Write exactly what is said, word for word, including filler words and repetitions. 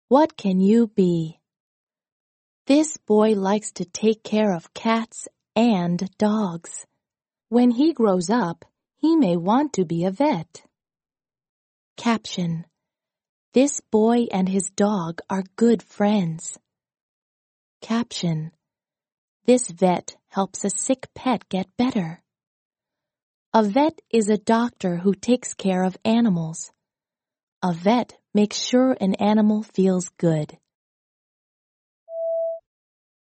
What can you be? This boy likes to take care of cats and dogs. When he grows up, he may want to be a vet. Caption: This boy and his dog are good friends. Caption: This vet helps a sick pet get better. A vet is a doctor who takes care of animals. A vet makes sure an animal feels good.